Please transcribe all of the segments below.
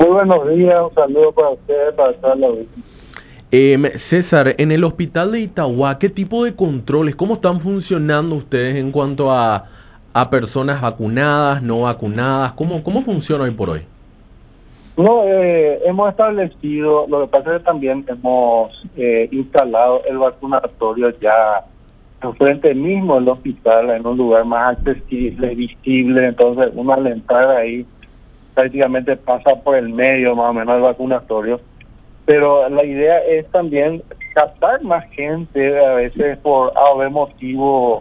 Muy buenos días, un saludo para ustedes, para toda la audiencia. César, en el hospital de Itauguá, ¿qué tipo de controles, cómo están funcionando ustedes en cuanto a personas vacunadas, no vacunadas? ¿Cómo funciona hoy por hoy? No, hemos establecido, lo que pasa es que también hemos instalado el vacunatorio ya enfrente mismo del hospital, en un lugar más accesible, visible, entonces uno al entrar ahí prácticamente pasa por el medio más o menos del vacunatorio. Pero la idea es también captar más gente, a veces por A o B motivo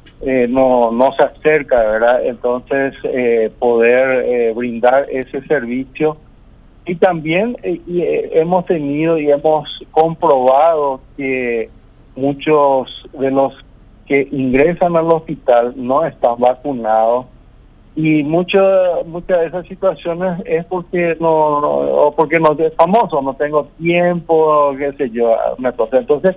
no se acerca, ¿verdad? Entonces poder brindar ese servicio. Y también hemos tenido y hemos comprobado que muchos de los que ingresan al hospital no están vacunados. Y muchas de esas situaciones es porque o porque no es famoso, no tengo tiempo, qué sé yo, una cosa. Entonces,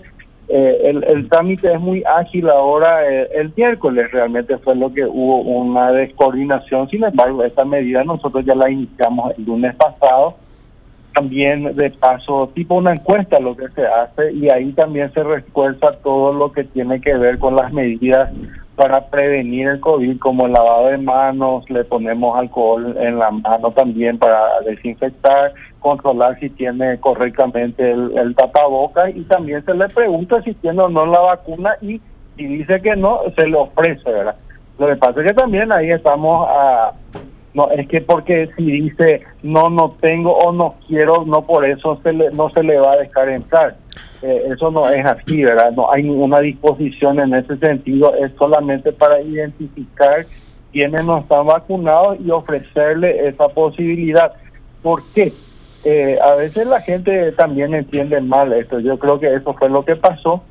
el trámite es muy ágil ahora. El miércoles realmente fue lo que hubo una descoordinación. Sin embargo, esta medida nosotros ya la iniciamos el lunes pasado. También de paso, tipo una encuesta lo que se hace, y ahí también se refuerza todo lo que tiene que ver con las medidas para prevenir el COVID, como el lavado de manos, le ponemos alcohol en la mano también para desinfectar, controlar si tiene correctamente el tapabocas, y también se le pregunta si tiene o no la vacuna, y si dice que no, se le ofrece, ¿verdad? Lo que pasa es que también ahí estamos no, es que porque si dice no tengo o no quiero, no por eso no se le va a dejar entrar. Eso no es así, ¿verdad? No hay ninguna disposición en ese sentido, es solamente para identificar quienes no están vacunados y ofrecerle esa posibilidad. ¿Por qué? A veces la gente también entiende mal esto. Yo creo que eso fue lo que pasó.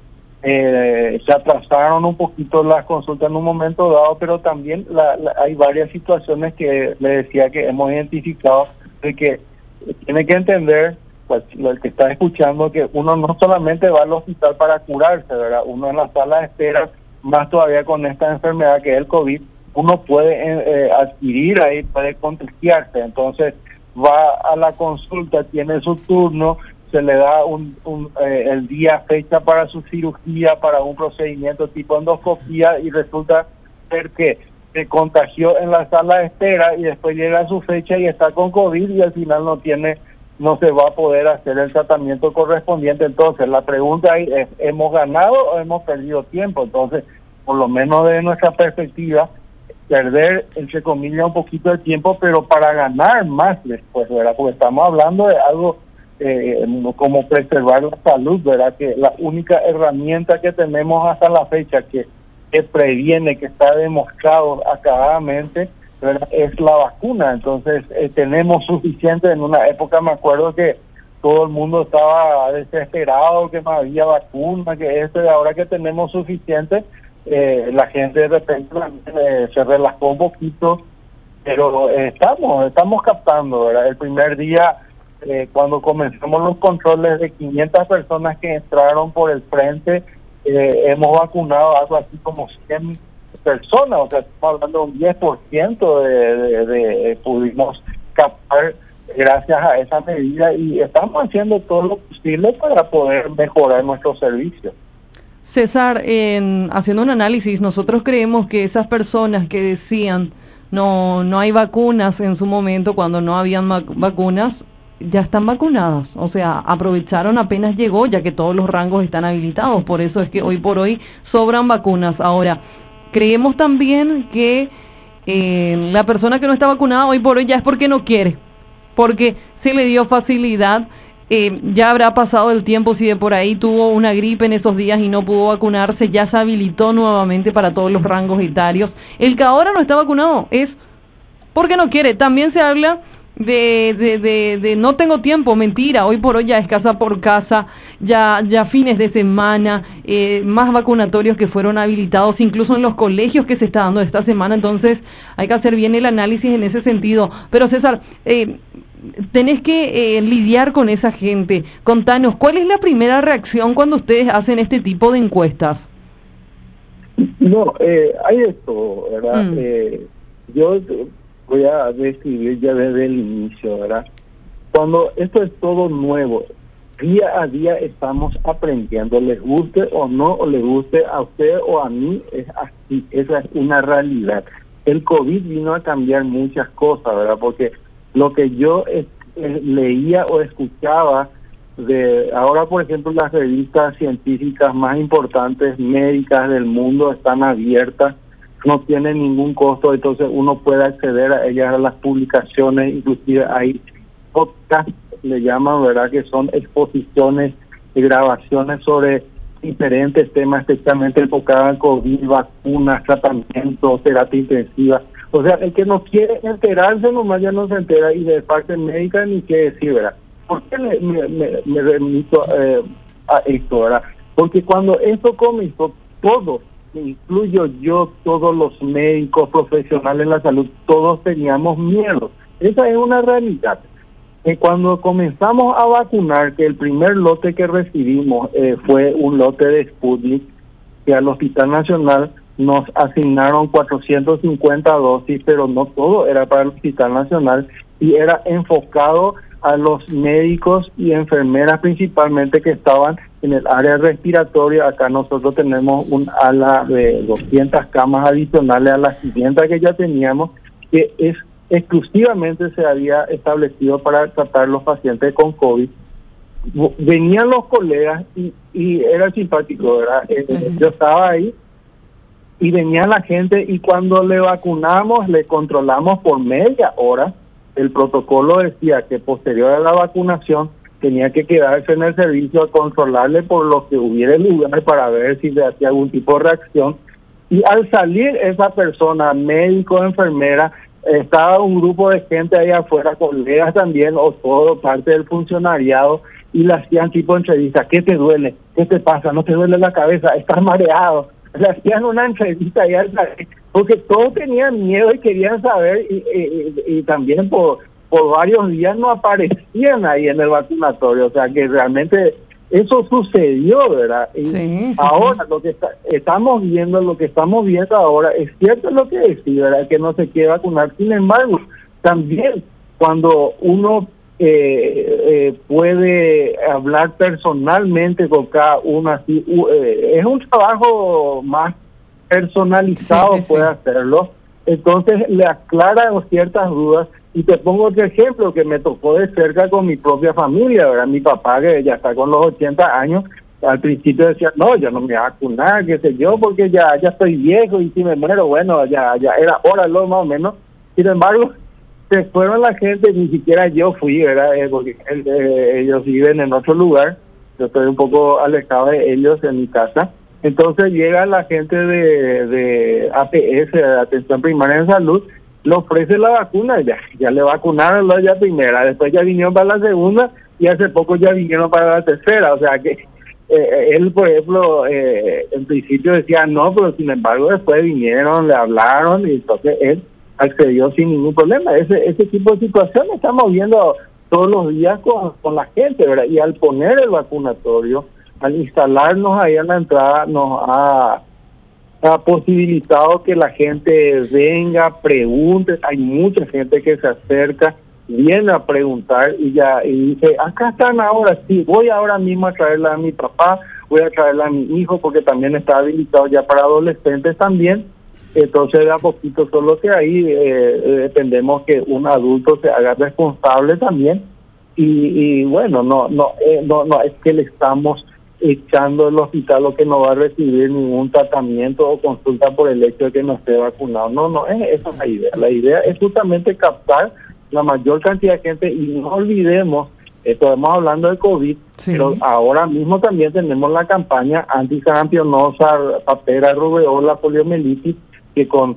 Se atrasaron un poquito las consultas en un momento dado, pero también hay varias situaciones que le decía que hemos identificado, de que tiene que entender, pues el que está escuchando, que uno no solamente va al hospital para curarse, ¿verdad? Uno en la sala de espera, más todavía con esta enfermedad que es el COVID, uno puede adquirir ahí, puede contagiarse. Entonces va a la consulta, tiene su turno, se le da el día, fecha para su cirugía, para un procedimiento tipo endoscopía, y resulta ser que se contagió en la sala de espera y después llega a su fecha y está con COVID, y al final no se va a poder hacer el tratamiento correspondiente. Entonces la pregunta ahí es, ¿hemos ganado o hemos perdido tiempo? Entonces, por lo menos desde nuestra perspectiva, perder, entre comillas, un poquito de tiempo, pero para ganar más después, ¿verdad? Porque estamos hablando de algo como preservar la salud, ¿verdad? Que la única herramienta que tenemos hasta la fecha que previene, que está demostrado acabadamente, ¿verdad?, es la vacuna. Entonces tenemos suficiente. En una época me acuerdo que todo el mundo estaba desesperado, que no había vacuna, que esto, y ahora que tenemos suficiente, la gente de repente se relajó un poquito, pero estamos captando, ¿verdad? El primer día, cuando comenzamos los controles de 500 personas que entraron por el frente, hemos vacunado algo así como 100 personas, o sea, estamos hablando de un 10% pudimos captar gracias a esa medida, y estamos haciendo todo lo posible para poder mejorar nuestros servicios. César, haciendo un análisis, nosotros creemos que esas personas que decían no hay vacunas en su momento, cuando no habían vacunas, ya están vacunadas. O sea, aprovecharon apenas llegó, ya que todos los rangos están habilitados. Por eso es que hoy por hoy sobran vacunas. Ahora, creemos también que la persona que no está vacunada hoy por hoy ya es porque no quiere, porque se le dio facilidad. Ya habrá pasado el tiempo, si de por ahí tuvo una gripe en esos días y no pudo vacunarse, ya se habilitó nuevamente para todos los rangos etarios. El que ahora no está vacunado es porque no quiere. También se habla de no tengo tiempo, mentira. Hoy por hoy ya es casa por casa, ya fines de semana, más vacunatorios que fueron habilitados, incluso en los colegios que se está dando esta semana. Entonces hay que hacer bien el análisis en ese sentido. Pero César, tenés que lidiar con esa gente. Contanos, ¿cuál es la primera reacción cuando ustedes hacen este tipo de encuestas? No, hay esto, ¿verdad? Yo voy a describir ya desde el inicio, ¿verdad? cuando esto es todo nuevo, día a día estamos aprendiendo, les guste o no, o les guste a usted o a mí, es así, esa es una realidad. El COVID vino a cambiar muchas cosas, ¿verdad? Porque lo que yo leía o escuchaba ahora, por ejemplo, las revistas científicas más importantes, médicas del mundo, están abiertas, no tienen ningún costo, entonces uno puede acceder a ellas, a las publicaciones, inclusive hay podcasts, le llaman, ¿verdad?, que son exposiciones y grabaciones sobre diferentes temas, especialmente enfocadas en COVID, vacunas, tratamientos, terapia intensiva. O sea, el que no quiere enterarse nomás ya no se entera, y de parte médica ni qué decir, ¿verdad? ¿Por qué me remito a esto, verdad? Porque cuando esto comenzó, todos, incluyo yo, todos los médicos profesionales en la salud, todos teníamos miedo. Esa es una realidad. Cuando comenzamos a vacunar, que el primer lote que recibimos fue un lote de Sputnik, que al Hospital Nacional nos asignaron 450 dosis, pero no todo era para el Hospital Nacional, y era enfocado a los médicos y enfermeras principalmente que estaban en el área respiratoria. Acá nosotros tenemos un ala de 200 camas adicionales a las 500 que ya teníamos, que es exclusivamente se había establecido para tratar los pacientes con COVID. Venían los colegas y era simpático, ¿verdad? Yo estaba ahí y venía la gente, y cuando le vacunamos, le controlamos por media hora. El protocolo decía que posterior a la vacunación tenía que quedarse en el servicio a controlarle por lo que hubiera lugar para ver si le hacía algún tipo de reacción. Y al salir esa persona, médico, enfermera, estaba un grupo de gente ahí afuera, colegas también, o todo parte del funcionariado, y le hacían tipo entrevista. ¿Qué te duele? ¿Qué te pasa? ¿No te duele la cabeza? ¿Estás mareado? Le hacían una entrevista ahí al salir, porque todos tenían miedo y querían saber, y también por varios días no aparecían ahí en el vacunatorio. O sea que realmente eso sucedió, ¿verdad? Y sí, ahora lo que estamos viendo ahora, es cierto lo que decía, ¿verdad?, que no se quiere vacunar. Sin embargo, también cuando uno puede hablar personalmente con cada uno, así, es un trabajo más personalizado, puede hacerlo. Entonces le aclara ciertas dudas. Y te pongo otro ejemplo que me tocó de cerca con mi propia familia, ¿verdad? Mi papá, que ya está con los 80 años, al principio decía, no, yo no me voy a vacunar, qué sé yo, porque ya estoy viejo, y si me muero, bueno, ya era hora lo más o menos. Sin embargo, se fueron la gente, ni siquiera yo fui, ¿verdad? Porque ellos viven en otro lugar, yo estoy un poco alejado de ellos en mi casa. Entonces llega la gente de APS, de Atención Primaria en Salud, le ofrece la vacuna, ya le vacunaron la primera, después ya vinieron para la segunda, y hace poco ya vinieron para la tercera. O sea que él, por ejemplo, en principio decía no, pero sin embargo después vinieron, le hablaron, y entonces él accedió sin ningún problema. Ese tipo de situaciones estamos viendo todos los días con la gente, ¿verdad? Y al poner el vacunatorio, al instalarnos ahí en la entrada, nos ha posibilitado que la gente venga, pregunte. Hay mucha gente que se acerca, viene a preguntar y dice, acá están ahora, sí, voy ahora mismo a traerla a mi papá, voy a traerla a mi hijo, porque también está habilitado ya para adolescentes también. Entonces de a poquito, solo que ahí dependemos que un adulto se haga responsable también, y bueno, no es que le estamos echando el hospital o que no va a recibir ningún tratamiento o consulta por el hecho de que no esté vacunado. No es esa la idea. La idea es justamente captar la mayor cantidad de gente, y no olvidemos, estamos hablando de COVID, pero ahora mismo también tenemos la campaña antisarampiónica, papera, rubeola, poliomielitis, que con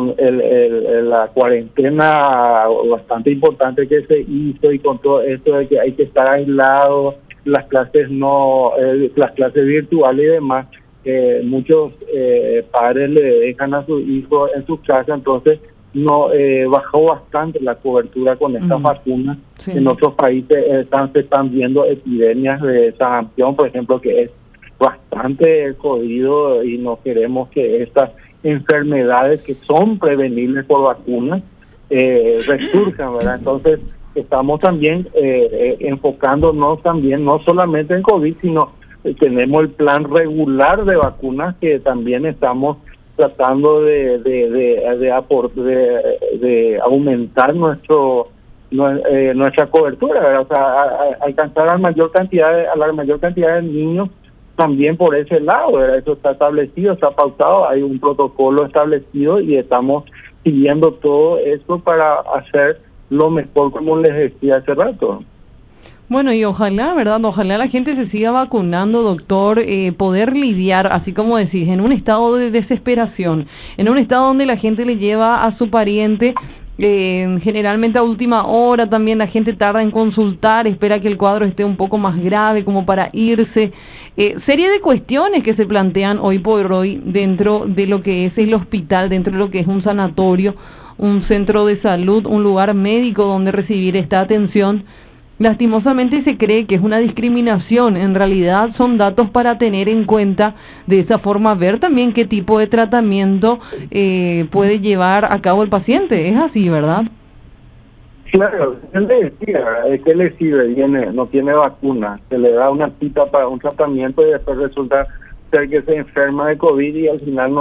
la cuarentena bastante importante que se hizo, y con todo esto de que hay que estar aislado, las clases virtuales y demás, muchos padres le dejan a sus hijos en sus casas, entonces bajó bastante la cobertura con estas vacunas. En otros países se están viendo epidemias de sarampión, por ejemplo, que es bastante jodido, y no queremos que estas enfermedades que son prevenibles por vacunas resurjan, ¿verdad? Entonces estamos también enfocándonos también no solamente en COVID, sino tenemos el plan regular de vacunas que también estamos tratando de aumentar nuestra cobertura, ¿verdad? O sea, alcanzar a la mayor cantidad de niños también por ese lado, ¿verdad? Eso está establecido, está pautado, hay un protocolo establecido y estamos siguiendo todo esto para hacer lo mejor, como les decía hace rato. Bueno, y ojalá, ¿verdad? Ojalá la gente se siga vacunando, doctor, poder lidiar, así como decís, en un estado de desesperación, en un estado donde la gente le lleva a su pariente, generalmente a última hora también la gente tarda en consultar, espera que el cuadro esté un poco más grave como para irse. Serie de cuestiones que se plantean hoy por hoy dentro de lo que es el hospital, dentro de lo que es un sanatorio, un centro de salud, un lugar médico donde recibir esta atención. Lastimosamente se cree que es una discriminación, en realidad son datos para tener en cuenta, de esa forma ver también qué tipo de tratamiento puede llevar a cabo el paciente, es así, ¿verdad? Claro, él le decía, ¿qué le sirve? No tiene vacuna, se le da una cita para un tratamiento y después resulta ser que se enferma de COVID y al final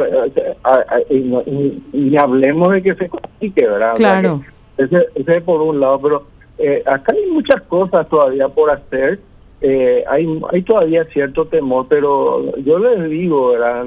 ni hablemos de que se complique, ¿verdad? Claro. O sea, ese por un lado, pero acá hay muchas cosas todavía por hacer, hay todavía cierto temor, pero yo les digo, ¿verdad?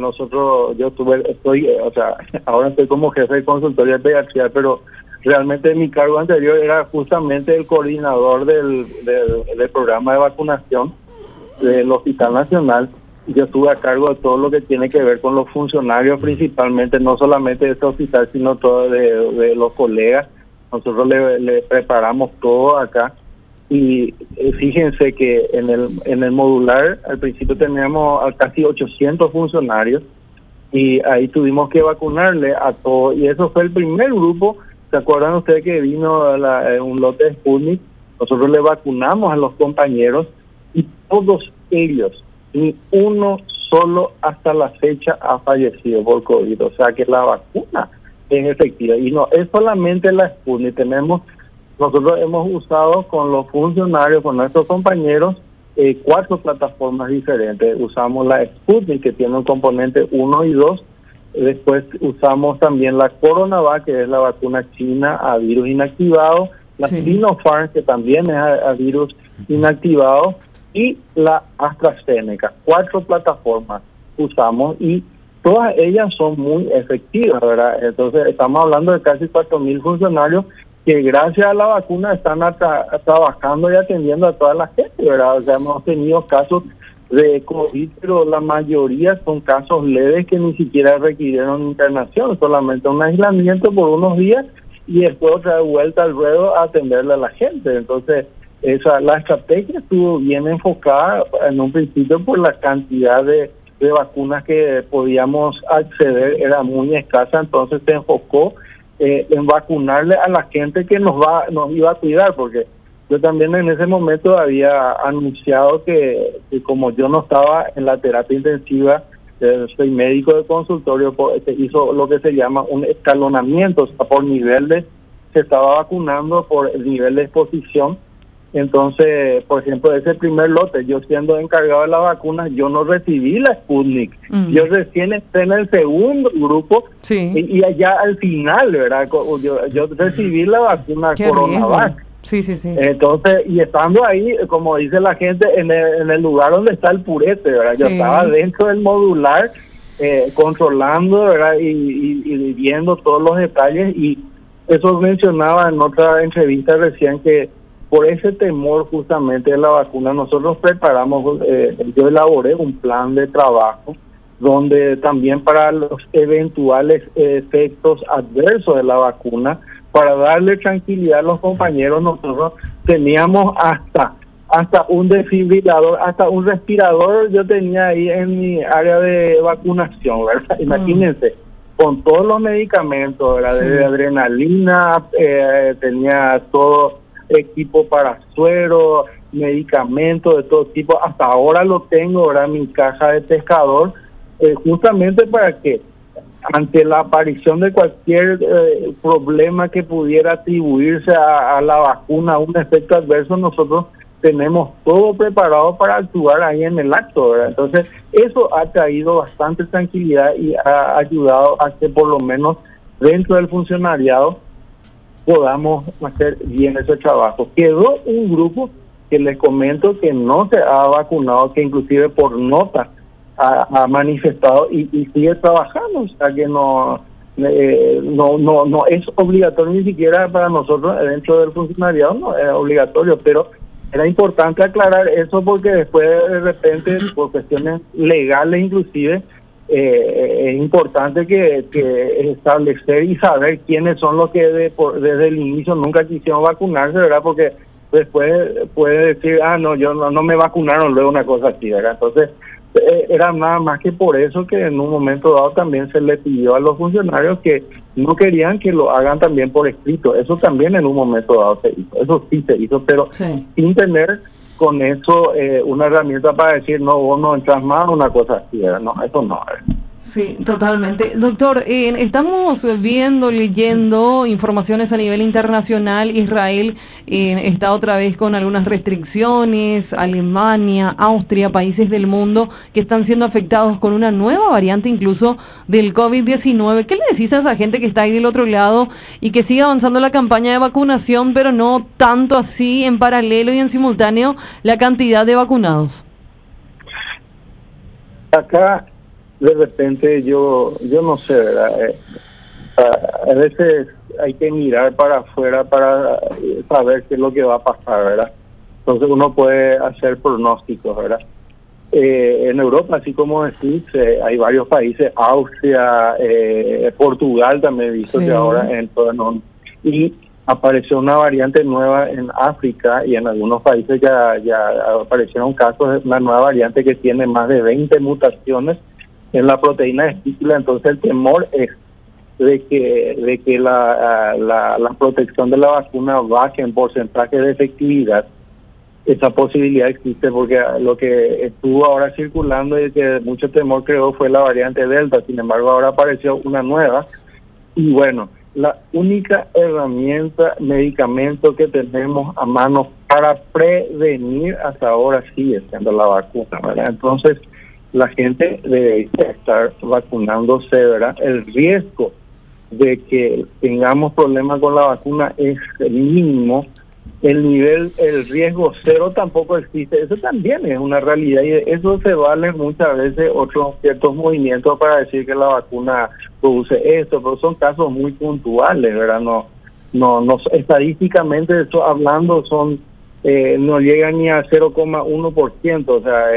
Ahora estoy como jefe de consultoría pediátrica, pero realmente mi cargo anterior era justamente el coordinador del programa de vacunación del Hospital Nacional. Yo estuve a cargo de todo lo que tiene que ver con los funcionarios, principalmente, no solamente de este hospital, sino todo de los colegas. Nosotros le preparamos todo acá y fíjense que en el modular al principio teníamos casi 800 funcionarios y ahí tuvimos que vacunarle a todos, y eso fue el primer grupo. ¿Se acuerdan ustedes que vino un lote de Sputnik? Nosotros le vacunamos a los compañeros y todos ellos, ni uno solo hasta la fecha ha fallecido por COVID. O sea que la vacuna es efectiva. Y no es solamente la Sputnik. Nosotros hemos usado con los funcionarios, con nuestros compañeros, 4 plataformas diferentes. Usamos la Sputnik, que tiene un componente 1 y 2. Después usamos también la CoronaVac, que es la vacuna china a virus inactivado. La Sinopharm, que también es a virus inactivado. Y la AstraZeneca. 4 plataformas usamos y todas ellas son muy efectivas, ¿verdad? Entonces estamos hablando de casi 4.000 funcionarios que gracias a la vacuna están trabajando y atendiendo a toda la gente, ¿verdad? O sea, hemos tenido casos de COVID, pero la mayoría son casos leves que ni siquiera requirieron internación, solamente un aislamiento por unos días y después otra vuelta al ruedo a atenderle a la gente. Entonces, la estrategia estuvo bien enfocada en un principio por la cantidad de vacunas que podíamos acceder, era muy escasa, entonces se enfocó en vacunarle a la gente que nos iba a cuidar, porque yo también en ese momento había anunciado que como yo no estaba en la terapia intensiva, soy médico de consultorio, se hizo lo que se llama un escalonamiento, o sea, por nivel se estaba vacunando por el nivel de exposición. Entonces, por ejemplo, ese primer lote, yo siendo encargado de la vacuna, yo no recibí la Sputnik. Yo recién estoy en el segundo grupo y allá al final, ¿verdad? Yo recibí la vacuna CoronaVac. Sí. Entonces, y estando ahí, como dice la gente, en el lugar donde está el purete, ¿verdad? Yo estaba dentro del modular, controlando, ¿verdad? Y viendo todos los detalles, y eso mencionaba en otra entrevista recién que por ese temor justamente de la vacuna, nosotros preparamos, yo elaboré un plan de trabajo donde también para los eventuales efectos adversos de la vacuna, para darle tranquilidad a los compañeros, nosotros teníamos hasta un desfibrilador, hasta un respirador yo tenía ahí en mi área de vacunación, ¿verdad? Imagínense, con todos los medicamentos, ¿verdad? De adrenalina, tenía todo equipo para suero, medicamentos de todo tipo, hasta ahora lo tengo, ahora mi caja de pescador, justamente para que ante la aparición de cualquier problema que pudiera atribuirse a la vacuna, un efecto adverso, nosotros tenemos todo preparado para actuar ahí en el acto, ¿verdad? Entonces, eso ha traído bastante tranquilidad y ha ayudado a que por lo menos dentro del funcionariado podamos hacer bien ese trabajo. Quedó un grupo que les comento que no se ha vacunado, que inclusive por nota ha manifestado y sigue trabajando, o sea que no es obligatorio ni siquiera para nosotros dentro del funcionariado, no es obligatorio, pero era importante aclarar eso porque después de repente por cuestiones legales inclusive es importante que establecer y saber quiénes son los que desde el inicio nunca quisieron vacunarse, ¿verdad? Porque después puede decir, yo no me vacunaron, luego una cosa así, ¿verdad? Entonces era nada más que por eso que en un momento dado también se le pidió a los funcionarios que no querían que lo hagan también por escrito. Eso también en un momento dado se hizo, eso sí se hizo, pero sin tener con eso una herramienta para decir, no, vos no entras más, una cosa así, ¿verdad? No, eso no. Sí, totalmente. Doctor, estamos leyendo informaciones a nivel internacional. Israel está otra vez con algunas restricciones, Alemania, Austria, países del mundo que están siendo afectados con una nueva variante incluso del COVID-19. ¿Qué le decís a esa gente que está ahí del otro lado y que sigue avanzando la campaña de vacunación, pero no tanto así en paralelo y en simultáneo la cantidad de vacunados? Acá de repente yo no sé, ¿verdad? A veces hay que mirar para afuera para saber qué es lo que va a pasar, ¿verdad? Entonces uno puede hacer pronósticos, ¿verdad? En Europa, así como decís, hay varios países, Austria, Portugal también he visto que ahora y apareció una variante nueva en África y en algunos países ya aparecieron casos de una nueva variante que tiene más de 20 mutaciones en la proteína de espícula. Entonces el temor es de que la protección de la vacuna baje en porcentaje de efectividad. Esa posibilidad existe porque lo que estuvo ahora circulando y que mucho temor creó fue la variante Delta. Sin embargo, ahora apareció una nueva y bueno, la única herramienta, medicamento que tenemos a mano para prevenir hasta ahora sigue siendo la vacuna, ¿verdad? Entonces la gente debe estar vacunándose, ¿verdad? El riesgo de que tengamos problemas con la vacuna es mínimo. El riesgo cero tampoco existe. Eso también es una realidad y eso se vale muchas veces otros ciertos movimientos para decir que la vacuna produce esto, pero son casos muy puntuales, ¿verdad? No estadísticamente eso hablando son no llega ni a 0,1%, o sea,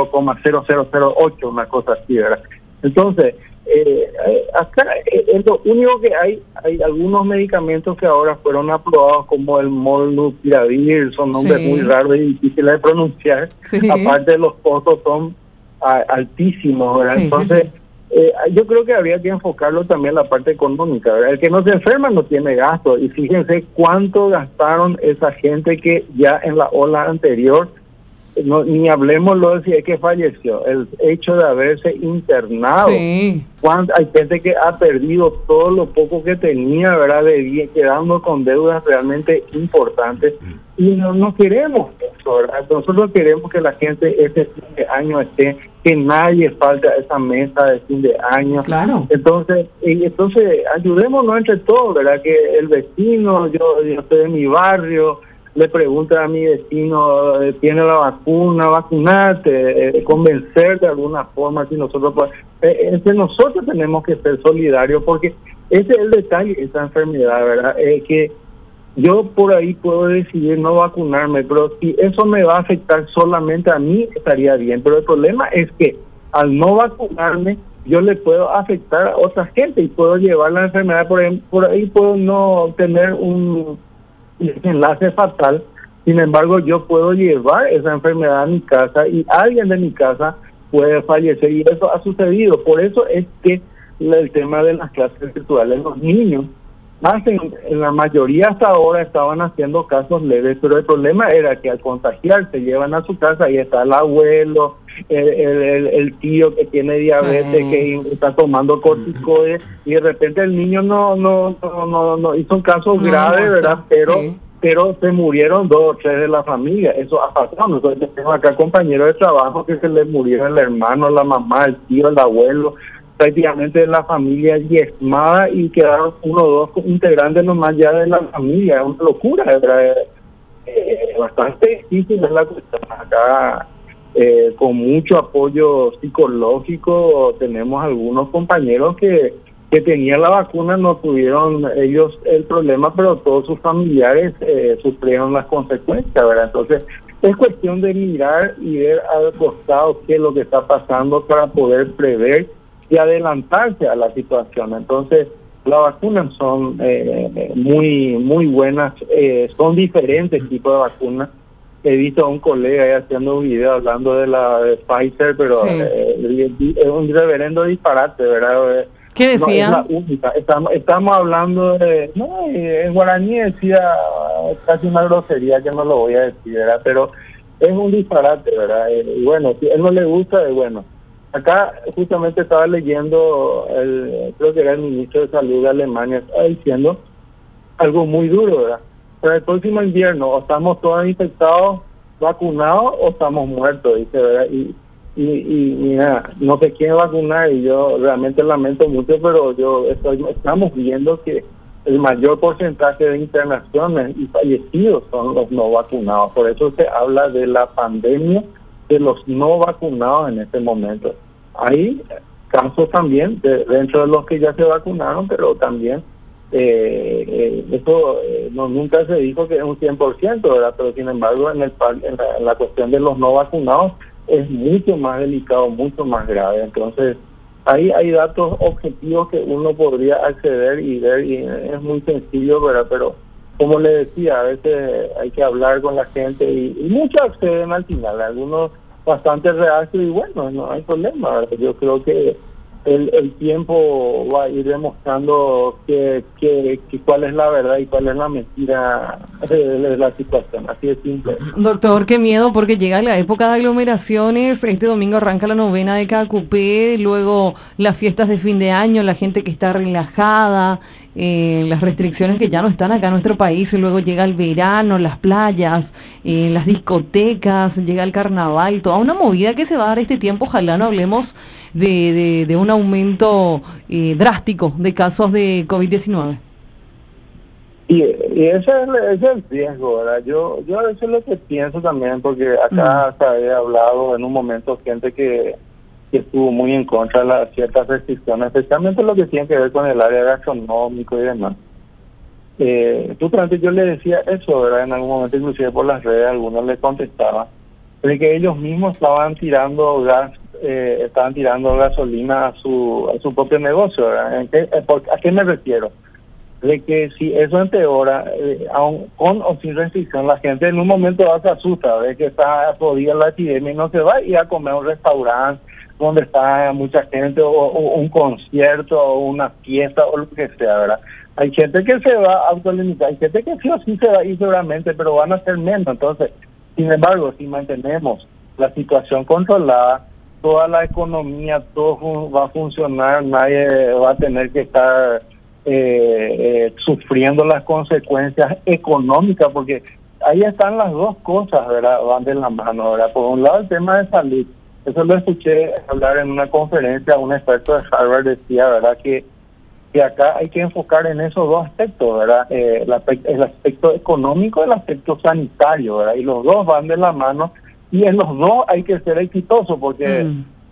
0,0008, una cosa así, ¿verdad? Entonces, acá es lo único que hay algunos medicamentos que ahora fueron aprobados como el molnupiravir, son nombres muy raros y difíciles de pronunciar, aparte de los costos son altísimos, ¿verdad? Entonces, yo creo que habría que enfocarlo también en la parte económica, ¿verdad? El que no se enferma no tiene gasto y fíjense cuánto gastaron esa gente que ya en la ola anterior, ni hablemos lo de si es que falleció, el hecho de haberse internado. Hay gente que ha perdido todo lo poco que tenía, ¿verdad? Quedando con deudas realmente importantes y no queremos eso, ¿verdad? Nosotros queremos que la gente este fin de año esté, que nadie falte a esa mesa de fin de año. Claro. Entonces ayudémonos entre todos, ¿verdad? Que el vecino, yo estoy en mi barrio, le pregunta a mi vecino, ¿tiene la vacuna? Vacunate, convencer de alguna forma. Si nosotros entre nosotros tenemos que ser solidarios, porque ese es el detalle de esta enfermedad, ¿verdad? Que yo por ahí puedo decidir no vacunarme, pero si eso me va a afectar solamente a mí, estaría bien. Pero el problema es que al no vacunarme, yo le puedo afectar a otra gente y puedo llevar la enfermedad, por ahí puedo no tener un enlace fatal. Sin embargo, yo puedo llevar esa enfermedad a mi casa y alguien de mi casa puede fallecer, y eso ha sucedido. Por eso es que el tema de las clases virtuales, los niños en la mayoría hasta ahora estaban haciendo casos leves, pero el problema era que al contagiarse llevan a su casa y está el abuelo, el tío que tiene diabetes, sí, que está tomando corticoides, y de repente el niño no hizo un caso grave, ¿verdad? Pero se murieron 2 o 3 de la familia. Eso ha pasado. Nosotros tenemos acá compañeros de trabajo que se les murieron el hermano, la mamá, el tío, el abuelo, prácticamente la familia diezmada, y quedaron 1 o 2 integrantes nomás ya de la familia. Es una locura, ¿verdad? Bastante difícil es la cuestión. Acá, con mucho apoyo psicológico, tenemos algunos compañeros que tenían la vacuna, no tuvieron ellos el problema, pero todos sus familiares sufrieron las consecuencias, ¿verdad? Entonces, es cuestión de mirar y ver al costado qué es lo que está pasando para poder prever y adelantarse a la situación. Entonces, las vacunas son muy buenas, son diferentes tipos de vacunas. He visto a un colega ahí haciendo un video hablando de la de Pfizer, pero sí, es un reverendo disparate, ¿verdad? ¿Qué decía? No es la única. Estamos hablando de... No, en guaraní decía casi una grosería que no lo voy a decir, ¿verdad? Pero es un disparate, ¿verdad? Y bueno, si a él no le gusta, bueno. Acá justamente estaba leyendo, creo que era el ministro de Salud de Alemania, estaba diciendo algo muy duro, ¿verdad? Para el próximo invierno, o estamos todos infectados, vacunados, o estamos muertos, dice, ¿verdad? Y mira, no se quiere vacunar, y yo realmente lamento mucho, pero estamos viendo que el mayor porcentaje de internaciones y fallecidos son los no vacunados. Por eso se habla de la pandemia de los no vacunados en este momento. Hay casos también dentro de los que ya se vacunaron, pero también eso nunca se dijo que es un 100%, ¿verdad? Pero sin embargo en la cuestión de los no vacunados es mucho más delicado, mucho más grave. Entonces ahí hay datos objetivos que uno podría acceder y ver, y es muy sencillo, ¿verdad? Pero como le decía, a veces hay que hablar con la gente y muchos acceden al final, algunos bastante reacios, y bueno, no hay problema, ¿verdad? Yo creo que el tiempo va a ir demostrando que cuál es la verdad y cuál es la mentira de la situación, así de simple. Doctor, qué miedo, porque llega la época de aglomeraciones. Este domingo arranca la novena de Cacupé, luego las fiestas de fin de año, la gente que está relajada, las restricciones que ya no están acá en nuestro país, y luego llega el verano, las playas, las discotecas, llega el carnaval, toda una movida que se va a dar este tiempo. Ojalá no hablemos de un aumento drástico de casos de COVID-19. Y ese es el riesgo, ¿verdad? Yo eso es lo que pienso también, porque acá se había hablado en un momento gente que estuvo muy en contra de las ciertas restricciones, especialmente lo que tiene que ver con el área gastronómico y demás. Justamente yo le decía eso, ¿verdad? En algún momento, inclusive por las redes, algunos le contestaban de que ellos mismos estaban tirando gasolina a su propio negocio, ¿verdad? ¿A qué me refiero? De que si eso empeora, aun con o sin restricción, la gente en un momento se asusta, ve que está jodida la epidemia y no se va a ir a comer a un restaurante donde está mucha gente, o un concierto, o una fiesta, o lo que sea, ¿verdad? Hay gente que se va a autolimitar, hay gente que sí o sí se va a ir seguramente, pero van a ser menos. Entonces, sin embargo, si mantenemos la situación controlada, toda la economía, todo va a funcionar, nadie va a tener que estar sufriendo las consecuencias económicas, porque ahí están las dos cosas, ¿verdad? Van de la mano, ¿verdad? Por un lado, el tema de salud. Eso lo escuché hablar en una conferencia, un experto de Harvard decía, ¿verdad?, que acá hay que enfocar en esos dos aspectos, ¿verdad? El aspecto económico y el aspecto sanitario, ¿verdad? Y los dos van de la mano, y en los dos hay que ser exitoso, porque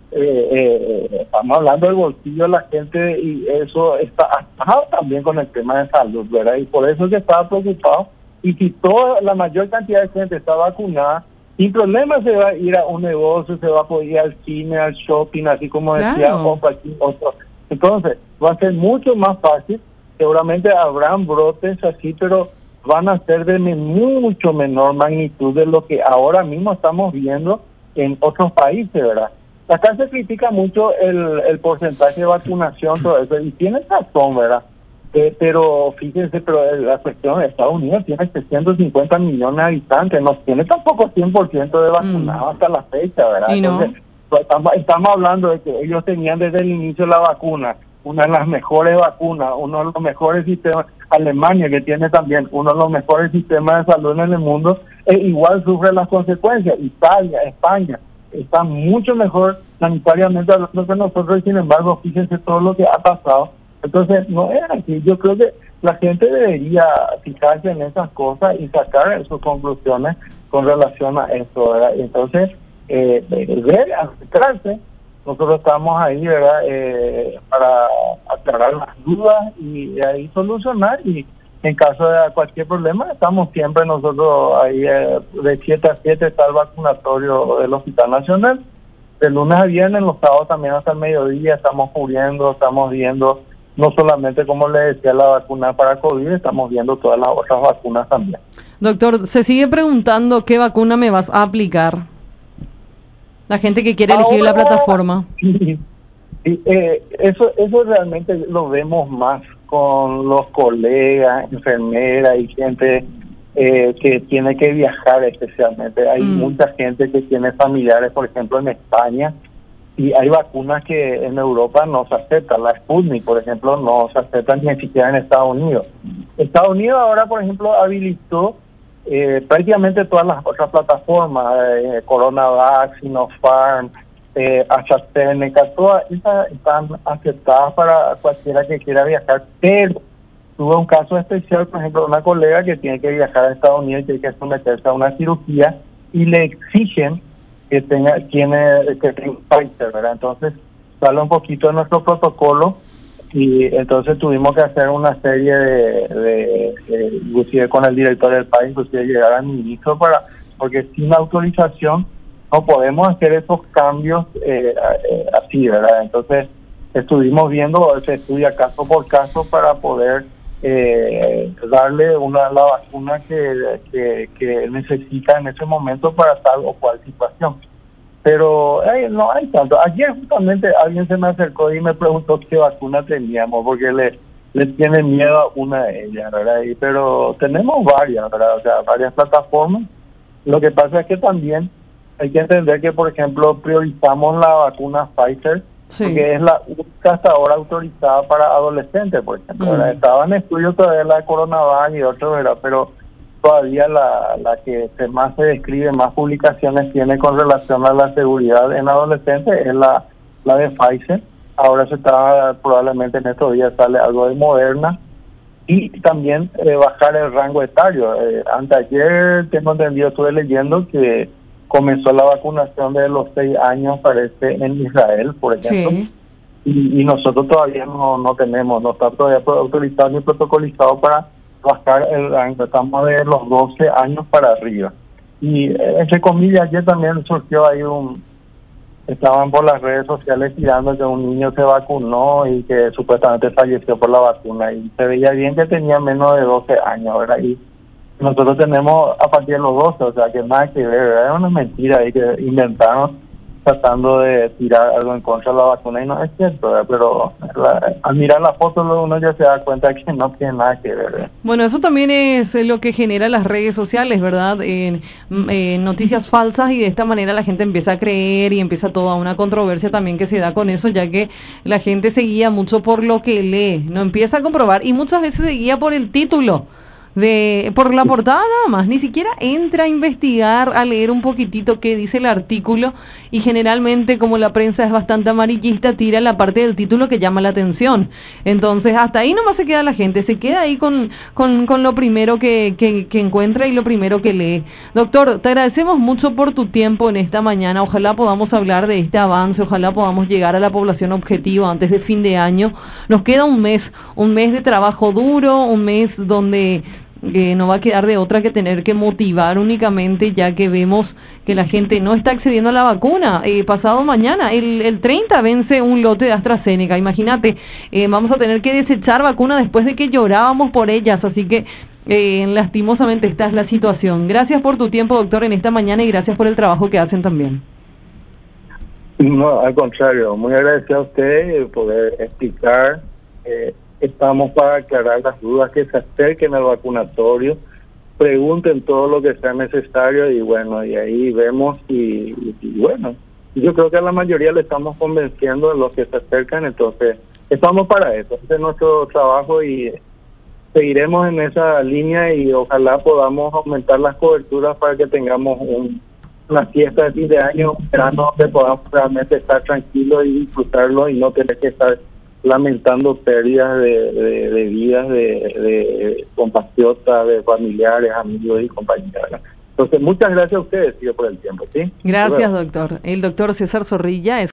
estamos hablando del bolsillo de la gente, y eso está atado también con el tema de salud, ¿verdad? Y por eso es que estaba preocupado, y si la mayor cantidad de gente está vacunada, sin problema se va a ir a un negocio, se va a poder ir al cine, al shopping, así como decía, o cualquier otro. Entonces, va a ser mucho más fácil. Seguramente habrán brotes así, pero van a ser de mucho menor magnitud de lo que ahora mismo estamos viendo en otros países, ¿verdad? Acá se critica mucho el porcentaje de vacunación, todo eso, y tiene razón, ¿verdad? Pero fíjense, pero la cuestión de Estados Unidos tiene 650 millones de habitantes, no tiene tampoco 100% de vacunados hasta la fecha, ¿verdad? ¿Y no? Entonces, estamos hablando de que ellos tenían desde el inicio la vacuna, una de las mejores vacunas, uno de los mejores sistemas. Alemania, que tiene también uno de los mejores sistemas de salud en el mundo, igual sufre las consecuencias. Italia, España, está mucho mejor sanitariamente hablando que nosotros, y sin embargo, fíjense todo lo que ha pasado. Entonces, no es así. Yo creo que la gente debería fijarse en esas cosas y sacar sus conclusiones con relación a esto, ¿verdad? Entonces, ver, acercarse. Nosotros estamos ahí, ¿verdad? Para aclarar las dudas y ahí solucionar, y en caso de cualquier problema estamos siempre nosotros ahí de 7 a 7 está el vacunatorio del Hospital Nacional, de lunes a viernes, los sábados también hasta el mediodía estamos cubriendo, estamos viendo no solamente, como le decía, la vacuna para COVID, estamos viendo todas las otras vacunas también. Doctor, se sigue preguntando qué vacuna me vas a aplicar. La gente que quiere elegir la plataforma. Sí, eso realmente lo vemos más con los colegas, enfermeras y gente que tiene que viajar especialmente. Hay mucha gente que tiene familiares, por ejemplo, en España, y hay vacunas que en Europa no se aceptan. La Sputnik, por ejemplo, no se acepta ni siquiera en Estados Unidos. Estados Unidos ahora, por ejemplo, habilitó prácticamente todas las otras plataformas, CoronaVac, Sinopharm, AstraZeneca, todas esas están aceptadas para cualquiera que quiera viajar, pero tuve un caso especial, por ejemplo, una colega que tiene que viajar a Estados Unidos y tiene que someterse a una cirugía y le exigen que tenga Pfizer, ¿verdad? Entonces sale un poquito de nuestro protocolo, y entonces tuvimos que hacer una serie de inclusive con el director del país, inclusive llegar al ministro, porque sin autorización no podemos hacer esos cambios así, ¿verdad? Entonces estuvimos viendo, se estudia caso por caso para poder darle la vacuna que necesita en ese momento para tal o cual situación. Pero no hay tanto. Ayer justamente alguien se me acercó y me preguntó qué vacuna teníamos, porque le tiene miedo a una de ellas, ¿verdad? Pero tenemos varias, ¿verdad? O sea, varias plataformas. Lo que pasa es que también hay que entender que, por ejemplo, priorizamos la vacuna Pfizer, sí, porque es la única hasta ahora autorizada para adolescentes, por ejemplo. Estaba en estudio todavía la de CoronaVac y otros, ¿verdad? Pero todavía la que más se describe, más publicaciones tiene con relación a la seguridad en adolescentes es la de Pfizer. Ahora probablemente en estos días sale algo de Moderna, y también bajar el rango etario. Anteayer, tengo entendido, estuve leyendo que comenzó la vacunación de los 6 años, parece, en Israel, por ejemplo. Sí. Y nosotros todavía no tenemos, no está todavía autorizado ni protocolizado para bajar el rango, estamos de los 12 años para arriba. Y entre comillas, ayer también surgió ahí estaban por las redes sociales tirando que un niño se vacunó y que supuestamente falleció por la vacuna, y se veía bien que tenía menos de 12 años, ¿verdad? Y nosotros tenemos a partir de los 12, o sea que nada que ver, ¿verdad? Es una mentira ahí que inventaron tratando de tirar algo en contra de la vacuna, y no es cierto, ¿verdad? Pero al mirar la foto uno ya se da cuenta que no tiene nada que ver, ¿verdad? Bueno, eso también es lo que genera las redes sociales, ¿verdad? Noticias falsas, y de esta manera la gente empieza a creer y empieza toda una controversia también que se da con eso, ya que la gente se guía mucho por lo que lee, no empieza a comprobar, y muchas veces se guía por el título, por la portada nada más, ni siquiera entra a investigar, a leer un poquitito qué dice el artículo, y generalmente, como la prensa es bastante amarillista, tira la parte del título que llama la atención. Entonces hasta ahí nomás se queda la gente, se queda ahí con lo primero que encuentra y lo primero que lee. Doctor, te agradecemos mucho por tu tiempo en esta mañana, ojalá podamos hablar de este avance, ojalá podamos llegar a la población objetivo antes de fin de año. Nos queda un mes de trabajo duro, un mes donde no va a quedar de otra que tener que motivar únicamente, ya que vemos que la gente no está accediendo a la vacuna. Pasado mañana, el 30, vence un lote de AstraZeneca. Imagínate, vamos a tener que desechar vacunas después de que llorábamos por ellas, así que lastimosamente esta es la situación. Gracias por tu tiempo, doctor, en esta mañana, y gracias por el trabajo que hacen también. No, al contrario, muy agradecido a usted poder explicar estamos para aclarar las dudas, que se acerquen al vacunatorio, pregunten todo lo que sea necesario y bueno, y ahí vemos y bueno, yo creo que a la mayoría le estamos convenciendo de los que se acercan, entonces estamos para eso, ese es nuestro trabajo y seguiremos en esa línea y ojalá podamos aumentar las coberturas para que tengamos una fiesta de fin de año, verano, donde podamos realmente estar tranquilos y disfrutarlo y no tener que estar lamentando pérdidas de vidas, de compatriotas, de familiares, amigos y compañeras. Entonces, muchas gracias a ustedes, tío, por el tiempo, ¿sí? Gracias, doctor. El doctor César Zorrilla es